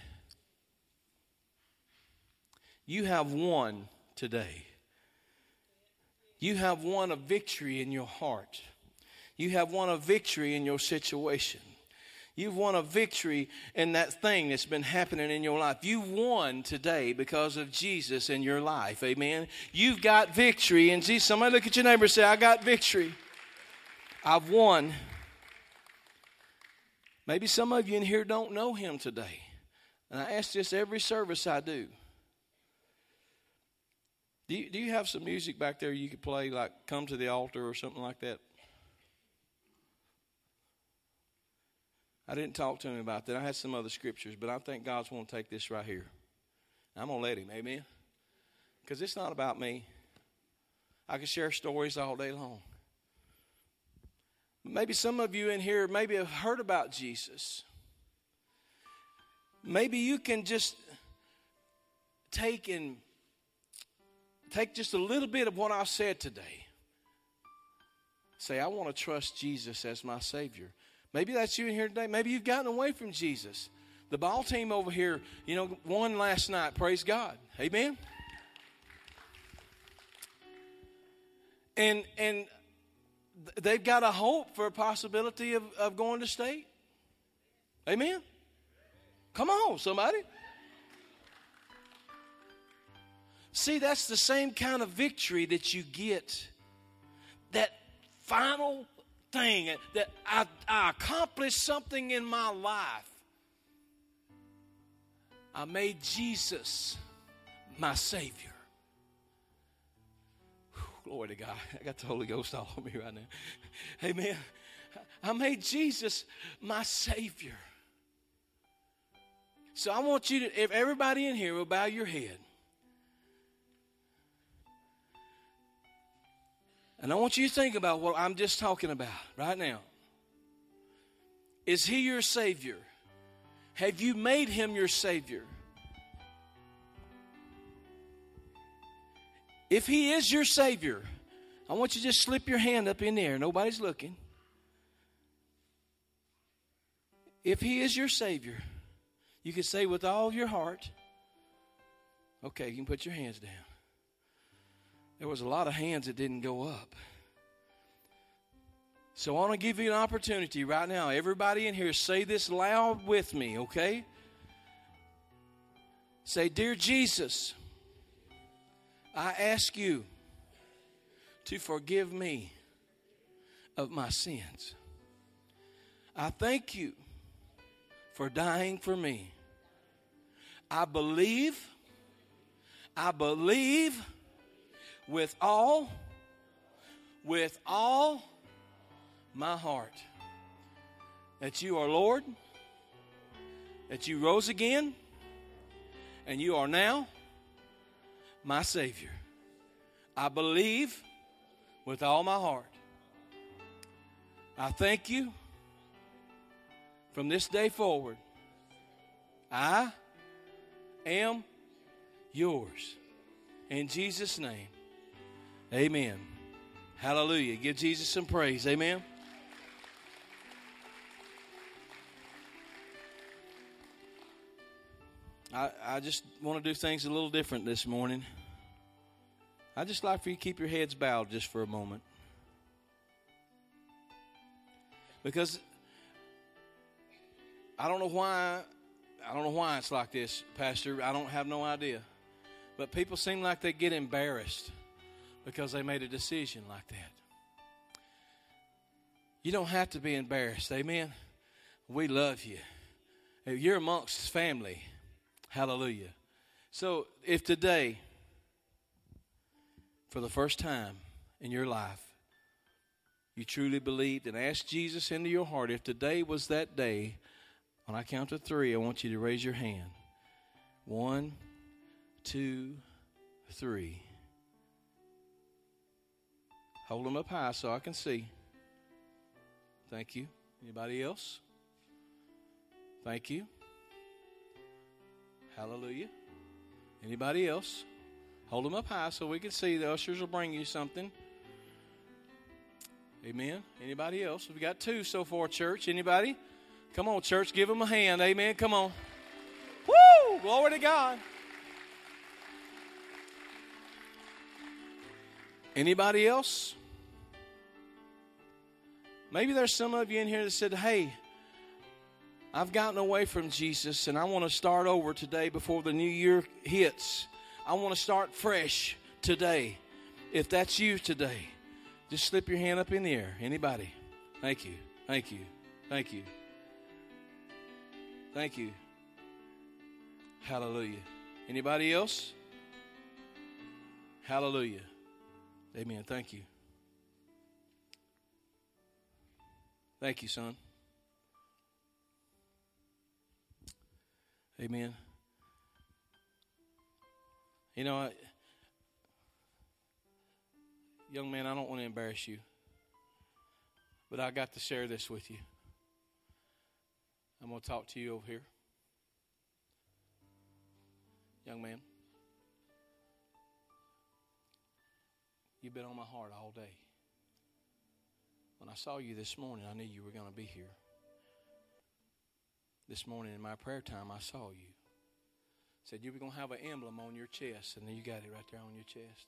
You have won today. You have won a victory in your heart. You have won a victory in your situation. You've won a victory in that thing that's been happening in your life. You've won today because of Jesus in your life. Amen. You've got victory in Jesus. Somebody look at your neighbor and say, I got victory. I've won. Maybe some of you in here don't know him today. And I ask this every service I do. Do you, do you have some music back there you could play, like Come to the Altar or something like that? I didn't talk to him about that. I had some other scriptures, but I think God's going to take this right here. I'm going to let him, amen? Because it's not about me. I can share stories all day long. Maybe some of you in here maybe have heard about Jesus. Maybe you can just take and take just a little bit of what I said today. Say, I want to trust Jesus as my Savior. Maybe that's you in here today. Maybe you've gotten away from Jesus. The ball team over here, you know, won last night. Praise God. Amen. And and they've got a hope for a possibility of, of going to state. Amen. Come on, somebody. See, that's the same kind of victory that you get. That final thing that I, I accomplished something in my life. I made Jesus my Savior. Whew, glory to God. I got the Holy Ghost all over me right now. Amen. I made Jesus my Savior. So I want you to, if everybody in here will bow your head. And I want you to think about what I'm just talking about right now. Is He your Savior? Have you made Him your Savior? If He is your Savior, I want you to just slip your hand up in there. Nobody's looking. If He is your Savior, you can say with all your heart. Okay, you can put your hands down. There was a lot of hands that didn't go up. So I want to give you an opportunity right now. Everybody in here, say this loud with me, okay? Say, Dear Jesus, I ask you to forgive me of my sins. I thank you for dying for me. I believe, I believe with all, with all my heart that you are Lord, that you rose again, and you are now my Savior. I believe with all my heart. I thank you. From this day forward, I am yours. In Jesus' name, amen. Hallelujah. Give Jesus some praise. Amen. I, I just want to do things a little different this morning. I'd just like for you to keep your heads bowed just for a moment. Because I don't know why, I don't know why it's like this, Pastor. I don't have no idea. But people seem like they get embarrassed because they made a decision like that. You don't have to be embarrassed. Amen. We love you. You're amongst family. Hallelujah. So if today, for the first time in your life, you truly believed and asked Jesus into your heart, if today was that day, when I count to three, I want you to raise your hand. One, two, three. Hold them up high so I can see. Thank you. Anybody else? Thank you. Hallelujah. Anybody else? Hold them up high so we can see. The ushers will bring you something. Amen. Anybody else? We've got two so far, church. Anybody? Come on, church. Give them a hand. Amen. Come on. Woo! Glory to God. Anybody else? Maybe there's some of you in here that said, hey, I've gotten away from Jesus and I want to start over today before the new year hits. I want to start fresh today. If that's you today, just slip your hand up in the air. Anybody? Thank you. Thank you. Thank you. Thank you. Hallelujah. Anybody else? Hallelujah. Amen. Thank you. Thank you, son. Amen. You know, I, young man, I don't want to embarrass you, but I got to share this with you. I'm going to talk to you over here. Young man, you've been on my heart all day. When I saw you this morning, I knew you were going to be here. This morning in my prayer time, I saw you. Said you were going to have an emblem on your chest, and then you got it right there on your chest.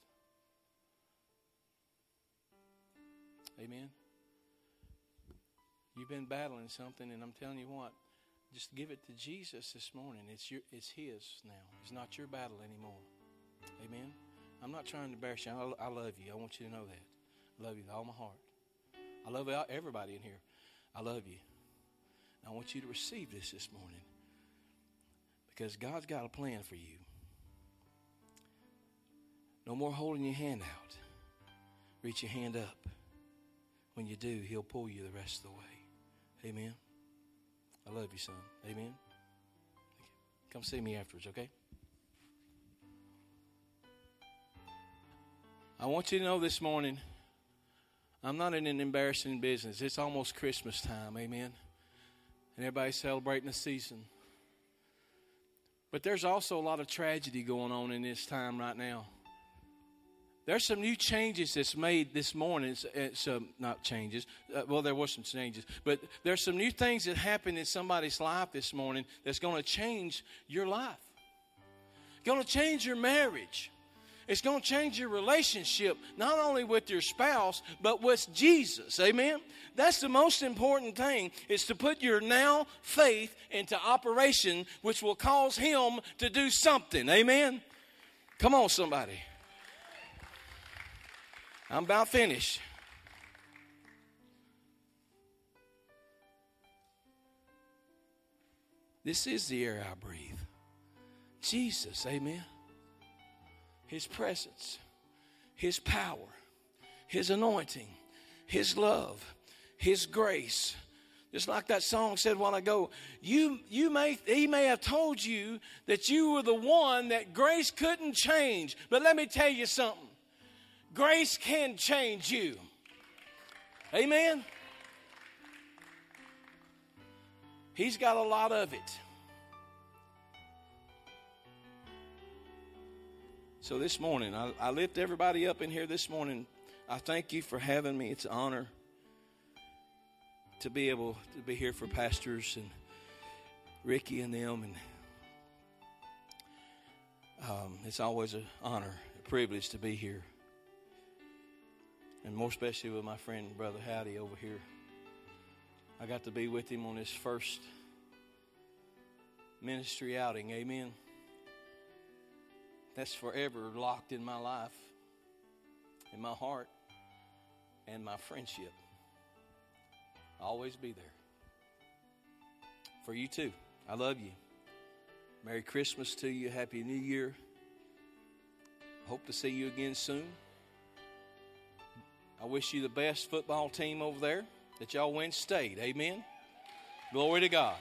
Amen. You've been battling something, and I'm telling you what, just give it to Jesus this morning. It's your, it's His now. It's not your battle anymore. Amen. I'm not trying to embarrass you. I, I love you. I want you to know that. I love you with all my heart. I love everybody in here. I love you. And I want you to receive this this morning because God's got a plan for you. No more holding your hand out. Reach your hand up. When you do, He'll pull you the rest of the way. Amen. I love you, son. Amen. Come see me afterwards, okay? I want you to know this morning, I'm not in an embarrassing business. It's almost Christmas time, amen? And everybody's celebrating the season. But there's also a lot of tragedy going on in this time right now. There's some new changes that's made this morning. It's, it's uh, not changes. Uh, well, there were some changes. But there's some new things that happened in somebody's life this morning that's going to change your life. Going to change your marriage. It's going to change your relationship, not only with your spouse, but with Jesus. Amen? That's the most important thing, is to put your now faith into operation, which will cause Him to do something. Amen? Come on, somebody. I'm about finished. This is the air I breathe. Jesus, amen. His presence, His power, His anointing, His love, His grace. Just like that song said a while ago, you, you may, He may have told you that you were the one that grace couldn't change. But let me tell you something. Grace can change you. Amen? He's got a lot of it. So this morning, I, I lift everybody up in here this morning. I thank you for having me. It's an honor to be able to be here for pastors and Ricky and them. And um, it's always an honor, a privilege to be here. And more especially with my friend, Brother Howdy, over here. I got to be with him on his first ministry outing. Amen. That's forever locked in my life, in my heart, and my friendship. I'll always be there. For you too. I love you. Merry Christmas to you. Happy New Year. Hope to see you again soon. I wish you the best football team over there, that y'all win state. Amen. Glory to God.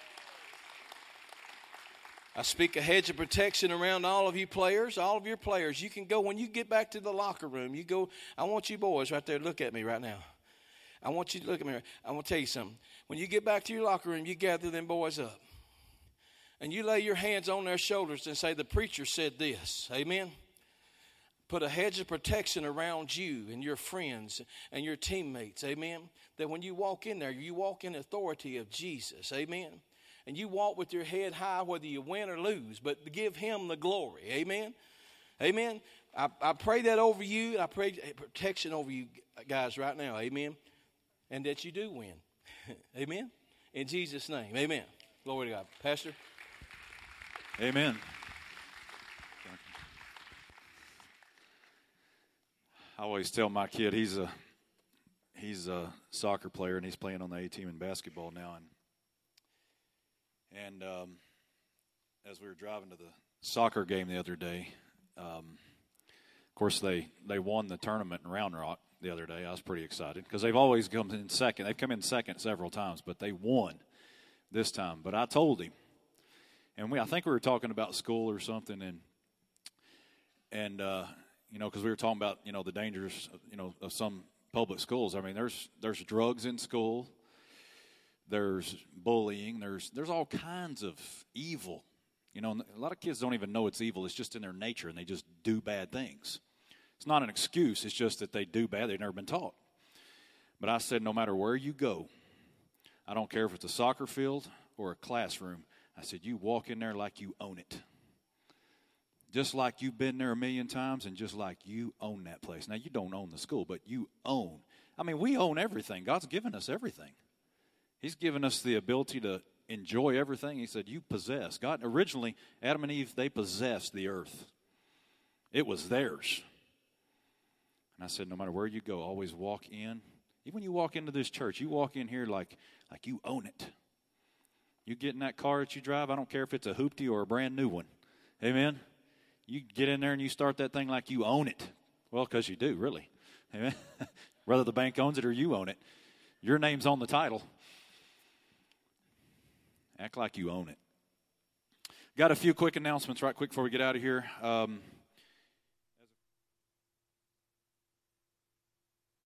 I speak a hedge of protection around all of you players, all of your players. You can go, when you get back to the locker room, you go, I want you boys right there, look at me right now. I want you to look at me. I want to tell you something. When you get back to your locker room, you gather them boys up. And you lay your hands on their shoulders and say, the preacher said this. Amen. Put a hedge of protection around you and your friends and your teammates. Amen. That when you walk in there, you walk in authority of Jesus. Amen. And you walk with your head high whether you win or lose, but give Him the glory. Amen. Amen. I, I pray that over you. I pray protection over you guys right now. Amen. And that you do win. Amen. In Jesus' name. Amen. Glory to God. Pastor. Amen. I always tell my kid he's a he's a soccer player and he's playing on the A team in basketball now. And and um, as we were driving to the soccer game the other day, um, of course they, they won the tournament in Round Rock the other day. I was pretty excited because they've always come in second. They've come in second several times, but they won this time. But I told him, and we I think we were talking about school or something, and and. Uh, You know, because we were talking about, you know, the dangers, of, you know, of some public schools. I mean, there's there's drugs in school. There's bullying. There's there's all kinds of evil. You know, a lot of kids don't even know it's evil. It's just in their nature, and they just do bad things. It's not an excuse. It's just that they do bad. They've never been taught. But I said, no matter where you go, I don't care if it's a soccer field or a classroom. I said, you walk in there like you own it. Just like you've been there a million times and just like you own that place. Now, you don't own the school, but you own. I mean, we own everything. God's given us everything. He's given us the ability to enjoy everything. He said, you possess. God, originally, Adam and Eve, they possessed the earth. It was theirs. And I said, no matter where you go, always walk in. Even when you walk into this church, you walk in here like, like you own it. You get in that car that you drive, I don't care if it's a hoopty or a brand new one. Amen? You get in there and you start that thing like you own it. Well, because you do, really. Amen? Whether the bank owns it or you own it. Your name's on the title. Act like you own it. Got a few quick announcements right quick before we get out of here. Um,